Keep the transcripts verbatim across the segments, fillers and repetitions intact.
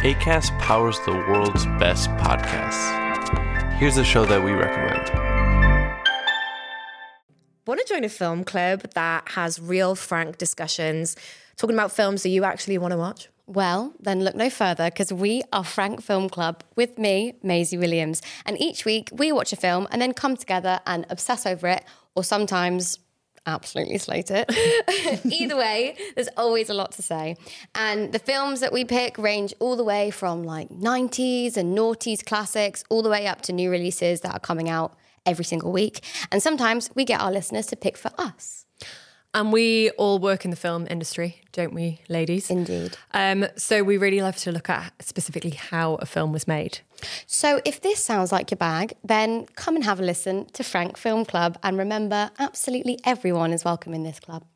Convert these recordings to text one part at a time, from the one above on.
Acast powers the world's best podcasts. Here's a show that we recommend. Want to join a film club that has real, frank discussions, talking about films that you actually want to watch? Well, then look no further, because we are Frank Film Club with me, Maisie Williams. And each week we watch a film and then come together and obsess over it, or sometimes absolutely slate it. Either way, there's always a lot to say. And the films that we pick range all the way from like nineties and noughties classics, all the way up to new releases that are coming out every single week. And sometimes we get our listeners to pick for us. And we all work in the film industry, don't we, ladies? Indeed. Um, so we really love to look at specifically how a film was made. So if this sounds like your bag, then come and have a listen to Frank Film Club. And remember, absolutely everyone is welcome in this club.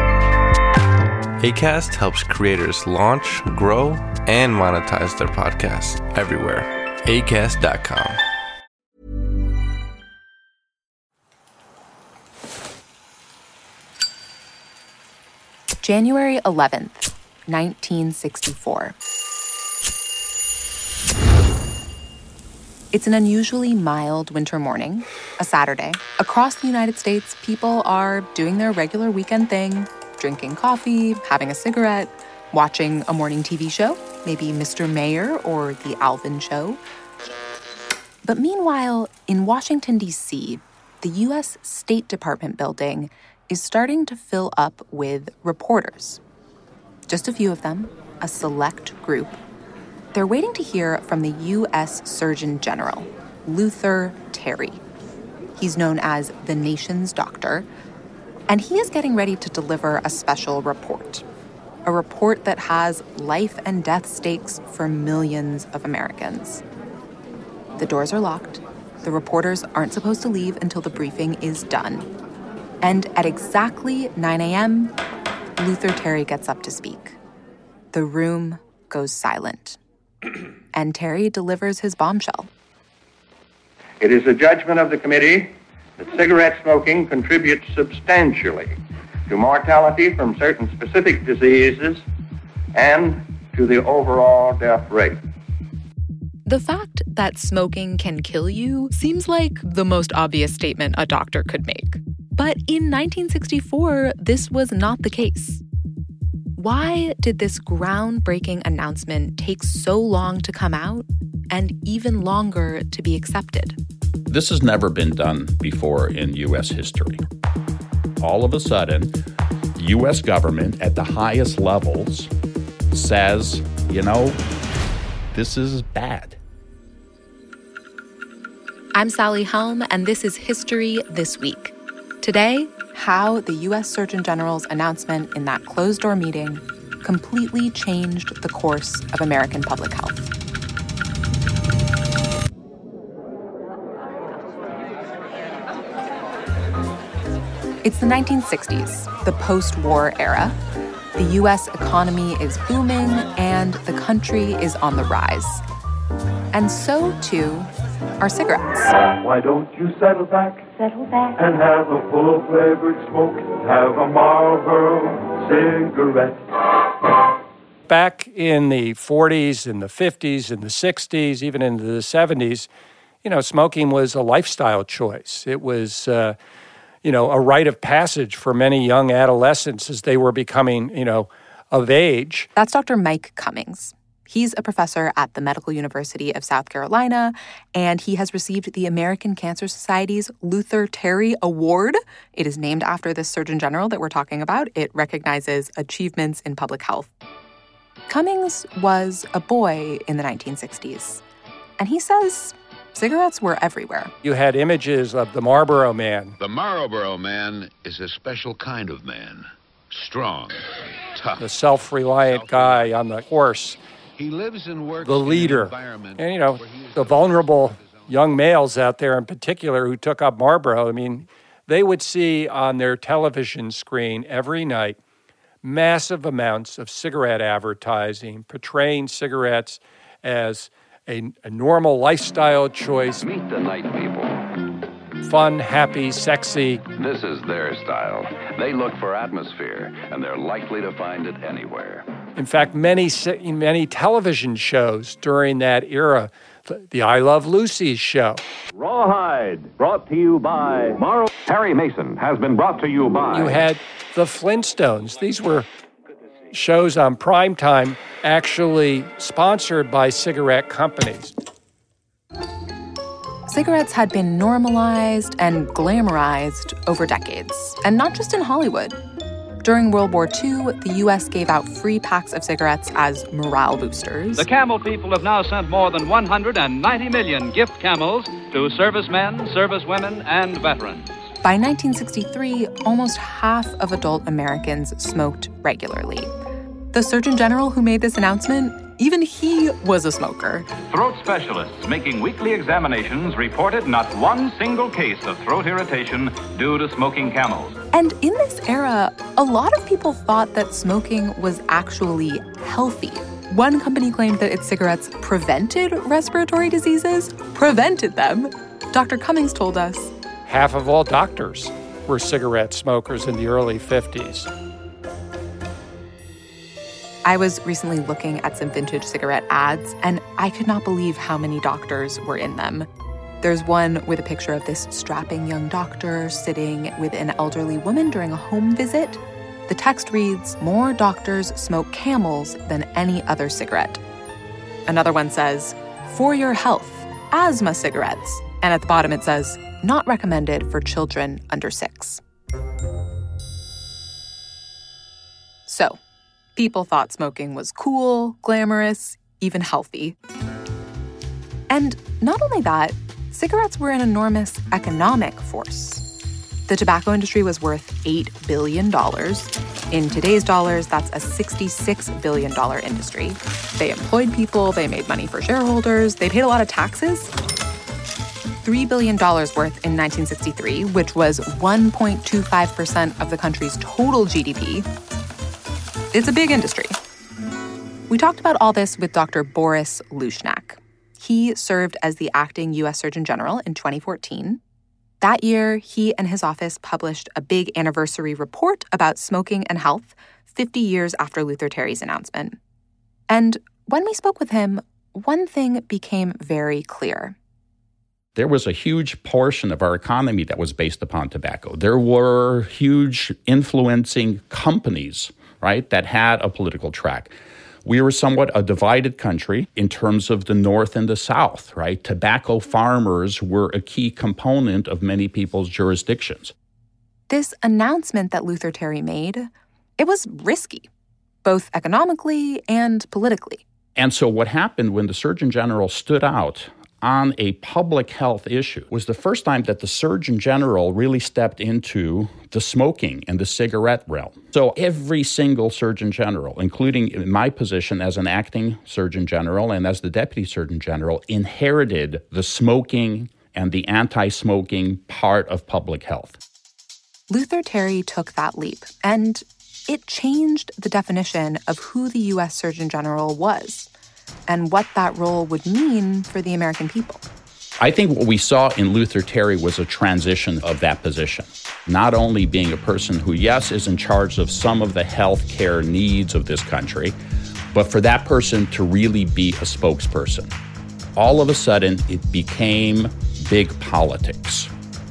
Acast helps creators launch, grow, and monetize their podcasts everywhere. acast dot com. January eleventh, nineteen sixty-four. It's an unusually mild winter morning, a Saturday. Across the United States, people are doing their regular weekend thing, drinking coffee, having a cigarette, watching a morning T V show, maybe Mister Mayor or The Alvin Show. But meanwhile, in Washington, D C, the U S State Department building is starting to fill up with reporters. Just a few of them, a select group. They're waiting to hear from the U S Surgeon General, Luther Terry. He's known as the nation's doctor, and he is getting ready to deliver a special report. A report that has life and death stakes for millions of Americans. The doors are locked. The reporters aren't supposed to leave until the briefing is done. And at exactly nine a.m., Luther Terry gets up to speak. The room goes silent. And Terry delivers his bombshell. It is the judgment of the committee that cigarette smoking contributes substantially to mortality from certain specific diseases and to the overall death rate. The fact that smoking can kill you seems like the most obvious statement a doctor could make. But in nineteen sixty-four, this was not the case. Why did this groundbreaking announcement take so long to come out and even longer to be accepted? This has never been done before in U S history. All of a sudden, the U S government at the highest levels says, you know, this is bad. I'm Sally Helm, and this is History This Week. Today, how the U S Surgeon General's announcement in that closed-door meeting completely changed the course of American public health. It's the nineteen sixties, the post-war era. The U S economy is booming, and the country is on the rise. And so, too, are cigarettes. Why don't you settle back? Settle back. And have a full-flavored smoke. Have a Marlboro cigarette. Back in the forties and the fifties and the sixties, even into the seventies, you know, smoking was a lifestyle choice. It was, uh, you know, a rite of passage for many young adolescents as they were becoming, you know, of age. That's Doctor Mike Cummings. He's a professor at the Medical University of South Carolina, and he has received the American Cancer Society's Luther Terry Award. It is named after this Surgeon General that we're talking about. It recognizes achievements in public health. Cummings was a boy in the nineteen sixties, and he says cigarettes were everywhere. You had images of the Marlboro Man. The Marlboro Man is a special kind of man. Strong, tough. The self-reliant guy on the horse. He lives and works the leader. in an environment and, you know, the vulnerable young males out there in particular who took up Marlboro. I mean, they would see on their television screen every night massive amounts of cigarette advertising, portraying cigarettes as a, a normal lifestyle choice. Meet the night people. Fun, happy, sexy. This is their style. They look for atmosphere, and they're likely to find it anywhere. In fact, many many television shows during that era, the I Love Lucy show. Rawhide, brought to you by Morrow. Perry Mason has been brought to you by. You had the Flintstones. These were shows on primetime actually sponsored by cigarette companies. Cigarettes had been normalized and glamorized over decades, and not just in Hollywood. During World War Two, the U S gave out free packs of cigarettes as morale boosters. The Camel people have now sent more than one hundred ninety million gift camels to servicemen, servicewomen, and veterans. By nineteen sixty-three, almost half of adult Americans smoked regularly. The Surgeon General who made this announcement, even he was a smoker. Throat specialists making weekly examinations reported not one single case of throat irritation due to smoking Camels. And in this era, a lot of people thought that smoking was actually healthy. One company claimed that its cigarettes prevented respiratory diseases, prevented them. Doctor Cummings told us, half of all doctors were cigarette smokers in the early fifties. I was recently looking at some vintage cigarette ads, and I could not believe how many doctors were in them. There's one with a picture of this strapping young doctor sitting with an elderly woman during a home visit. The text reads, "More doctors smoke Camels than any other cigarette." Another one says, "For your health, asthma cigarettes." And at the bottom it says, "Not recommended for children under six." So, people thought smoking was cool, glamorous, even healthy. And not only that, cigarettes were an enormous economic force. The tobacco industry was worth eight billion dollars. In today's dollars, that's a sixty-six billion dollars industry. They employed people, they made money for shareholders, they paid a lot of taxes. three billion dollars worth in nineteen sixty-three, which was one point two five percent of the country's total G D P. It's a big industry. We talked about all this with Doctor Boris Lushnak. He served as the acting U S Surgeon General in twenty fourteen. That year, he and his office published a big anniversary report about smoking and health fifty years after Luther Terry's announcement. And when we spoke with him, one thing became very clear. There was a huge portion of our economy that was based upon tobacco. There were huge influencing companies, right, that had a political track. We were somewhat a divided country in terms of the North and the South, right? Tobacco farmers were a key component of many people's jurisdictions. This announcement that Luther Terry made, it was risky, both economically and politically. And so what happened when the Surgeon General stood out on a public health issue was the first time that the Surgeon General really stepped into the smoking and the cigarette realm. So every single Surgeon General, including in my position as an acting Surgeon General and as the Deputy Surgeon General, inherited the smoking and the anti-smoking part of public health. Luther Terry took that leap, and it changed the definition of who the U S Surgeon General was and what that role would mean for the American people. I think what we saw in Luther Terry was a transition of that position. Not only being a person who, yes, is in charge of some of the health care needs of this country, but for that person to really be a spokesperson. All of a sudden, it became big politics.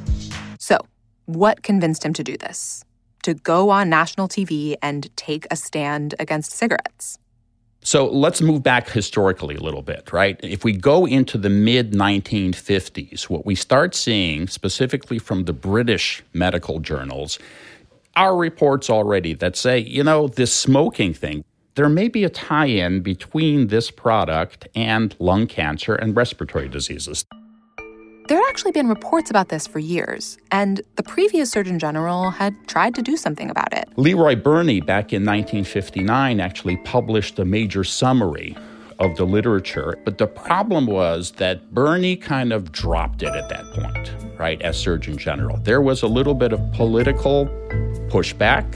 So, what convinced him to do this? To go on national T V and take a stand against cigarettes? So let's move back historically a little bit, right? If we go into the mid nineteen fifties, what we start seeing, specifically from the British medical journals, are reports already that say, you know, this smoking thing, there may be a tie-in between this product and lung cancer and respiratory diseases. There had actually been reports about this for years, and the previous Surgeon General had tried to do something about it. Leroy Burney, back in nineteen fifty-nine, actually published a major summary of the literature. But the problem was that Burney kind of dropped it at that point, right, as Surgeon General. There was a little bit of political pushback.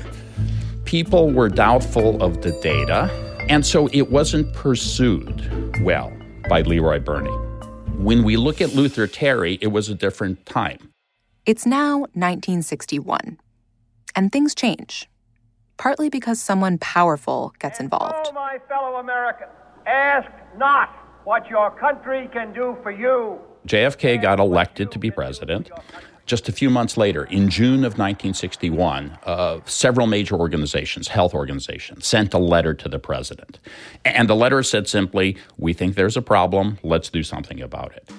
People were doubtful of the data, and so it wasn't pursued well by Leroy Burney. When we look at Luther Terry, it was a different time. It's now nineteen sixty-one, and things change. partly because someone powerful gets involved. Oh, my fellow Americans, ask not what your country can do for you. J F K got elected to be president. Just a few months later, in June of nineteen sixty-one, uh, several major organizations, health organizations, sent a letter to the president. And the letter said simply, we think there's a problem, let's do something about it.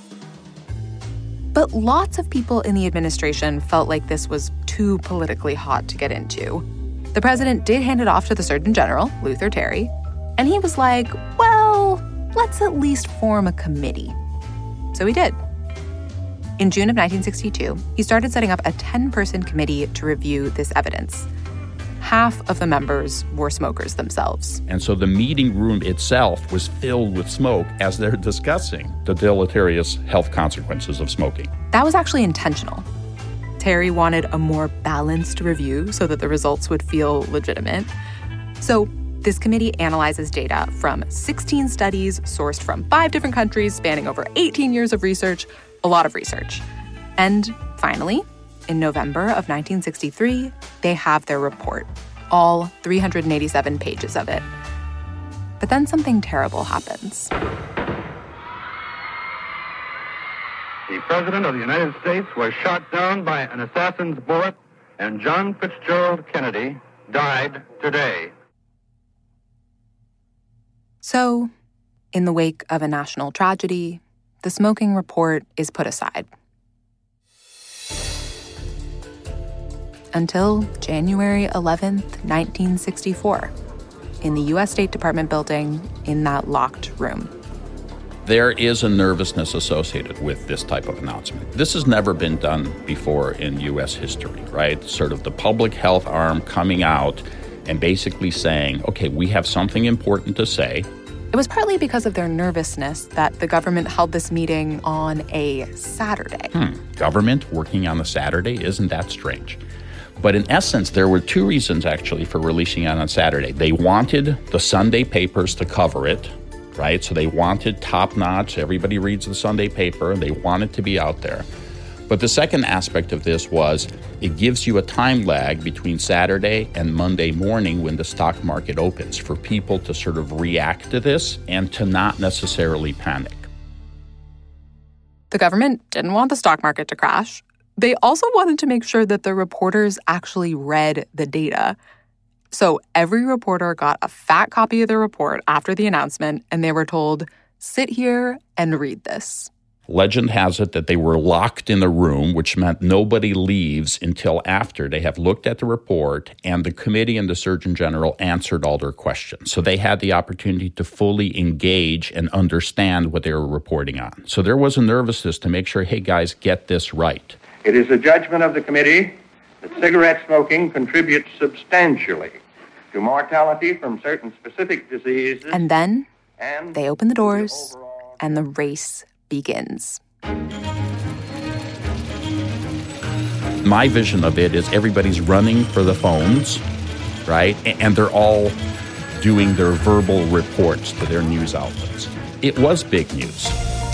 But lots of people in the administration felt like this was too politically hot to get into. The president did hand it off to the Surgeon General, Luther Terry, and he was like, well, let's at least form a committee. So he did. In June of nineteen sixty-two, he started setting up a ten-person committee to review this evidence. Half of the members were smokers themselves. And so the meeting room itself was filled with smoke as they're discussing the deleterious health consequences of smoking. That was actually intentional. Terry wanted a more balanced review so that the results would feel legitimate. So this committee analyzes data from sixteen studies sourced from five different countries spanning over eighteen years of research, a lot of research. And finally, in November of nineteen sixty-three, they have their report, all three hundred eighty-seven pages of it. But then something terrible happens. The President of the United States was shot down by an assassin's bullet, and John Fitzgerald Kennedy died today. So, in the wake of a national tragedy, the smoking report is put aside. Until January eleventh, nineteen sixty-four, in the U S State Department building in that locked room. There is a nervousness associated with this type of announcement. This has never been done before in U S history, right? Sort of the public health arm coming out and basically saying, okay, we have something important to say. It was partly because of their nervousness that the government held this meeting on a Saturday. Hmm, government working on a Saturday? Isn't that strange? But in essence, there were two reasons, actually, for releasing it on Saturday. They wanted the Sunday papers to cover it, right? So they wanted top-notch, everybody reads the Sunday paper, and they want it to be out there. But the second aspect of this was it gives you a time lag between Saturday and Monday morning when the stock market opens for people to sort of react to this and to not necessarily panic. The government didn't want the stock market to crash. They also wanted to make sure that the reporters actually read the data. So every reporter got a fat copy of the report after the announcement, and they were told, sit here and read this. Legend has it that they were locked in a room, which meant nobody leaves until after they have looked at the report and the committee and the Surgeon General answered all their questions. So they had the opportunity to fully engage and understand what they were reporting on. So there was a nervousness to make sure, hey, guys, get this right. It is the judgment of the committee that cigarette smoking contributes substantially to mortality from certain specific diseases. And then and they open the doors the and the race begins. My vision of it is everybody's running for the phones, right? And they're all doing their verbal reports to their news outlets. It was big news.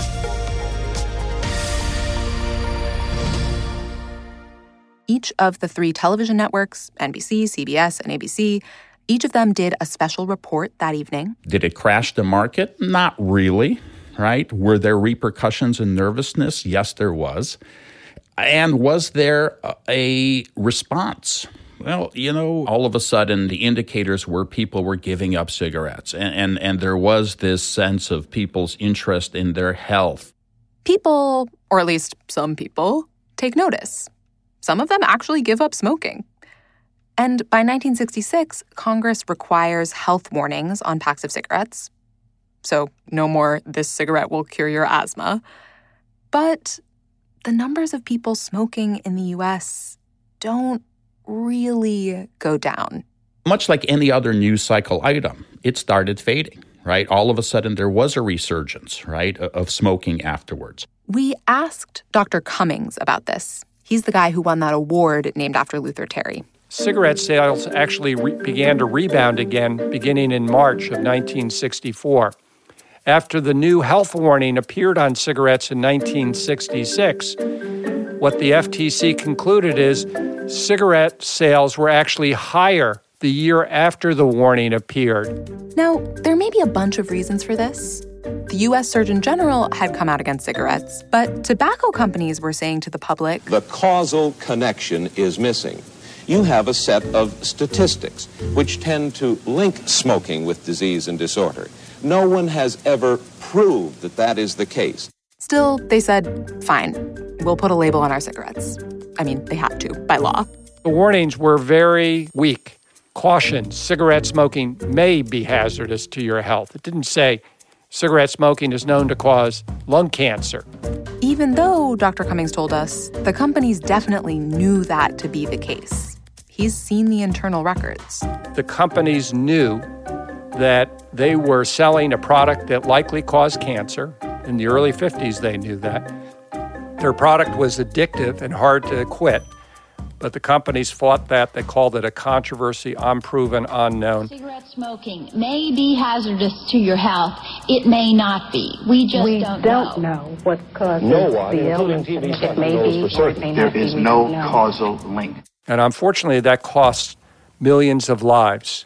Each of the three television networks, N B C, C B S, and A B C, each of them did a special report that evening. Did it crash the market? Not really. Right? Were there repercussions and nervousness? Yes, there was. And was there a response? Well, you know, all of a sudden, the indicators were people were giving up cigarettes. And, and, and there was this sense of people's interest in their health. People, or at least some people, take notice. Some of them actually give up smoking. And by nineteen sixty-six, Congress requires health warnings on packs of cigarettes. So no more, this cigarette will cure your asthma. But the numbers of people smoking in the U S don't really go down. Much like any other news cycle item, it started fading, right? All of a sudden, there was a resurgence, right, of smoking afterwards. We asked Doctor Cummings about this. He's the guy who won that award named after Luther Terry. Cigarette sales actually re- began to rebound again beginning in March of nineteen sixty-four. After the new health warning appeared on cigarettes in nineteen sixty-six, what the F T C concluded is cigarette sales were actually higher the year after the warning appeared. Now, there may be a bunch of reasons for this. The U S Surgeon General had come out against cigarettes, but tobacco companies were saying to the public, the causal connection is missing. You have a set of statistics which tend to link smoking with disease and disorder. No one has ever proved that that is the case. Still, they said, fine, we'll put a label on our cigarettes. I mean, they had to, by law. The warnings were very weak. Caution, cigarette smoking may be hazardous to your health. It didn't say cigarette smoking is known to cause lung cancer. Even though, Doctor Cummings told us, the companies definitely knew that to be the case. He's seen the internal records. The companies knew that they were selling a product that likely caused cancer. In the early fifties, they knew that. Their product was addictive and hard to quit. But the companies fought that. They called it a controversy, unproven, unknown. Cigarette smoking may be hazardous to your health. It may not be. We just we don't, don't know. know what causes no one, the illness. T V It may be, or it may not There is be. no causal link. And unfortunately, that costs millions of lives.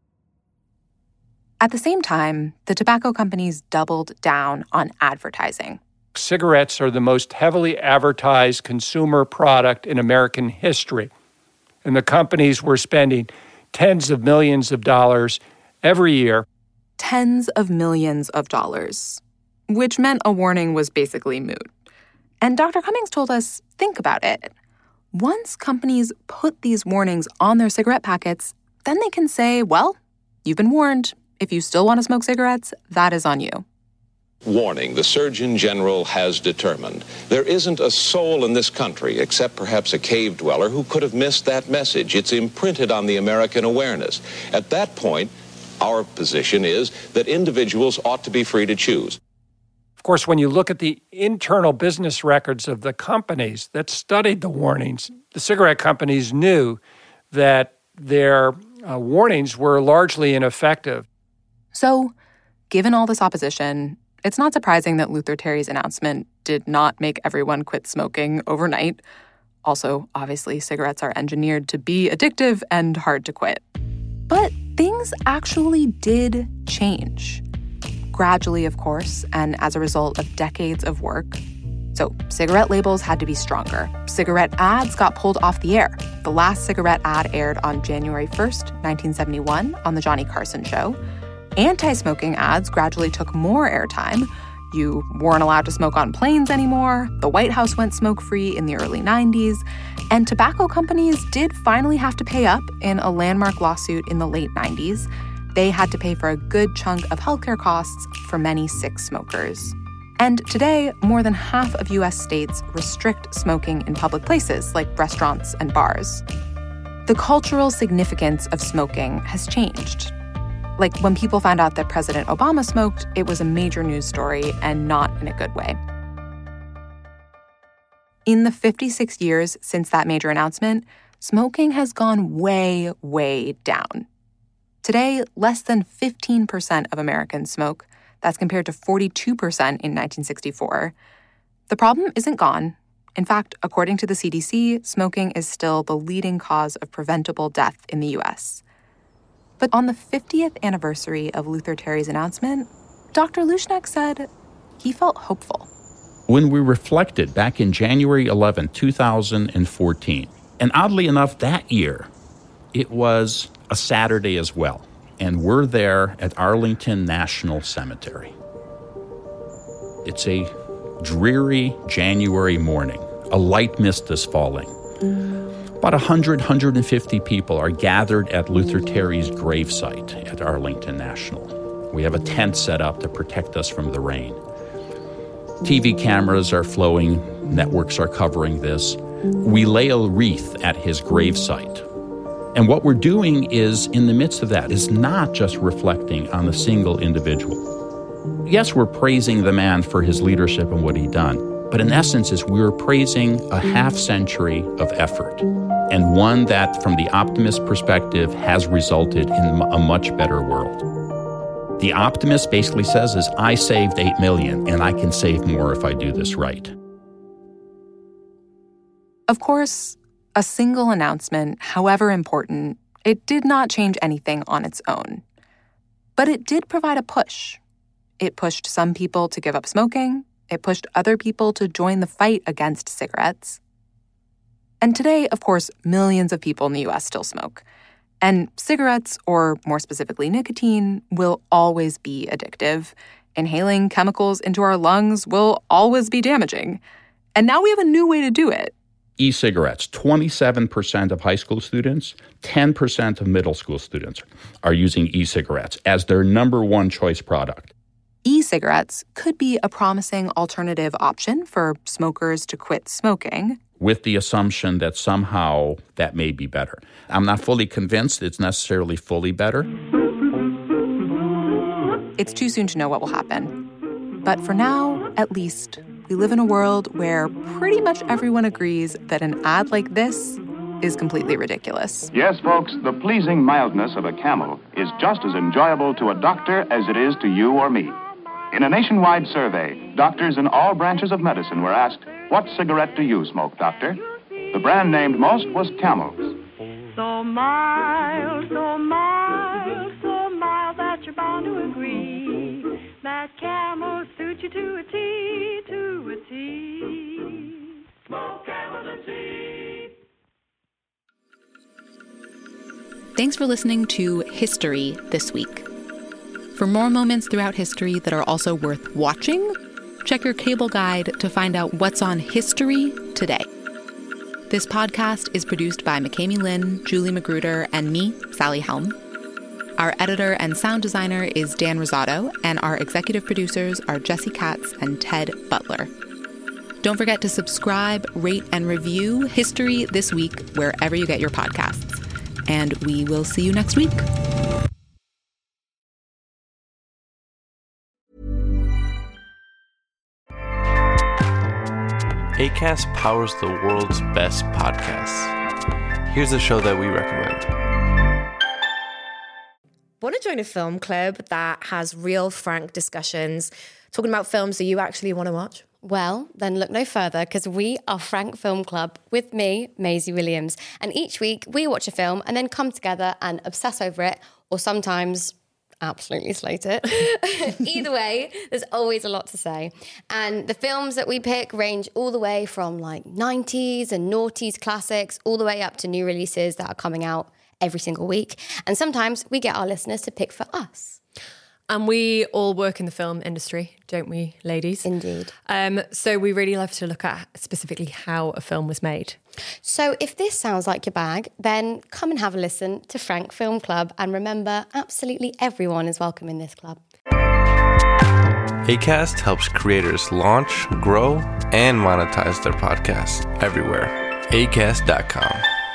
At the same time, the tobacco companies doubled down on advertising. Cigarettes are the most heavily advertised consumer product in American history. And the companies were spending tens of millions of dollars every year. Tens of millions of dollars, which meant a warning was basically moot. And Doctor Cummings told us, think about it. Once companies put these warnings on their cigarette packets, then they can say, well, you've been warned. If you still want to smoke cigarettes, that is on you. Warning, the Surgeon General has determined there isn't a soul in this country, except perhaps a cave dweller, who could have missed that message. It's imprinted on the American awareness. At that point, our position is that individuals ought to be free to choose. Of course, when you look at the internal business records of the companies that studied the warnings, the cigarette companies knew that their uh, warnings were largely ineffective. So, given all this opposition, it's not surprising that Luther Terry's announcement did not make everyone quit smoking overnight. Also, obviously, cigarettes are engineered to be addictive and hard to quit. But things actually did change. Gradually, of course, and as a result of decades of work. So, cigarette labels had to be stronger. Cigarette ads got pulled off the air. The last cigarette ad aired on January first, nineteen seventy-one, on The Johnny Carson Show. Anti-smoking ads gradually took more airtime. You weren't allowed to smoke on planes anymore. The White House went smoke-free in the early nineties. And tobacco companies did finally have to pay up in a landmark lawsuit in the late nineties. They had to pay for a good chunk of healthcare costs for many sick smokers. And today, more than half of U S states restrict smoking in public places like restaurants and bars. The cultural significance of smoking has changed. Like, when people found out that President Obama smoked, it was a major news story, and not in a good way. In the fifty-six years since that major announcement, smoking has gone way, way down. Today, less than fifteen percent of Americans smoke. That's compared to forty-two percent in nineteen sixty-four. The problem isn't gone. In fact, according to the C D C, smoking is still the leading cause of preventable death in the U S. But on the fiftieth anniversary of Luther Terry's announcement, Doctor Lushniak said he felt hopeful. When we reflected back in January eleventh, two thousand fourteen, and oddly enough, that year, it was a Saturday as well, and we're there at Arlington National Cemetery. It's a dreary January morning. A light mist is falling. About one hundred, one hundred fifty people are gathered at Luther Terry's gravesite at Arlington National. We have a tent set up to protect us from the rain. T V cameras are flowing, networks are covering this. We lay a wreath at his gravesite. And what we're doing is, in the midst of that, is not just reflecting on a single individual. Yes, we're praising the man for his leadership and what he'd done. But in essence, is we're praising a half century of effort, and one that, from the optimist perspective, has resulted in a much better world. The optimist basically says is, I saved eight million, and I can save more if I do this right. Of course, a single announcement, however important, It did not change anything on its own. But it did provide a push. It pushed some people to give up smoking. It pushed other people to join the fight against cigarettes. And today, of course, millions of people in the U S still smoke. And cigarettes, or more specifically nicotine, will always be addictive. Inhaling chemicals into our lungs will always be damaging. And now we have a new way to do it. E-cigarettes, twenty-seven percent of high school students, ten percent of middle school students are using e-cigarettes as their number one choice product. E-cigarettes could be a promising alternative option for smokers to quit smoking, with the assumption that somehow that may be better. I'm not fully convinced it's necessarily fully better. It's too soon to know what will happen. But for now, at least, we live in a world where pretty much everyone agrees that an ad like this is completely ridiculous. Yes, folks, the pleasing mildness of a Camel is just as enjoyable to a doctor as it is to you or me. In a nationwide survey, doctors in all branches of medicine were asked, "What cigarette do you smoke, doctor?" The brand named most was Camel's. So mild, so mild, so mild that you're bound to agree that Camel suits you to a T, to a T. Smoke Camel to tea. Thanks for listening to History This Week. For more moments throughout history that are also worth watching, check your cable guide to find out what's on history today. This podcast is produced by McKamey Lynn, Julie Magruder, and me, Sally Helm. Our editor and sound designer is Dan Rosado, and our executive producers are Jesse Katz and Ted Butler. Don't forget to subscribe, rate, and review History This Week wherever you get your podcasts. And we will see you next week. Acast powers the world's best podcasts. Here's a show that we recommend. Want to join a film club that has real, frank discussions, talking about films that you actually want to watch? Well, then look no further, because we are Frank Film Club with me, Maisie Williams. And each week we watch a film and then come together and obsess over it, or sometimes absolutely slate it. Either way, there's always a lot to say. And the films that we pick range all the way from like nineties and noughties classics, all the way up to new releases that are coming out every single week. And sometimes we get our listeners to pick for us. And we all work in the film industry, don't we, ladies? Indeed. Um, so we really love to look at specifically how a film was made. So if this sounds like your bag, then come and have a listen to Frank Film Club. And remember, absolutely everyone is welcome in this club. Acast helps creators launch, grow, and monetize their podcasts everywhere. acast dot com.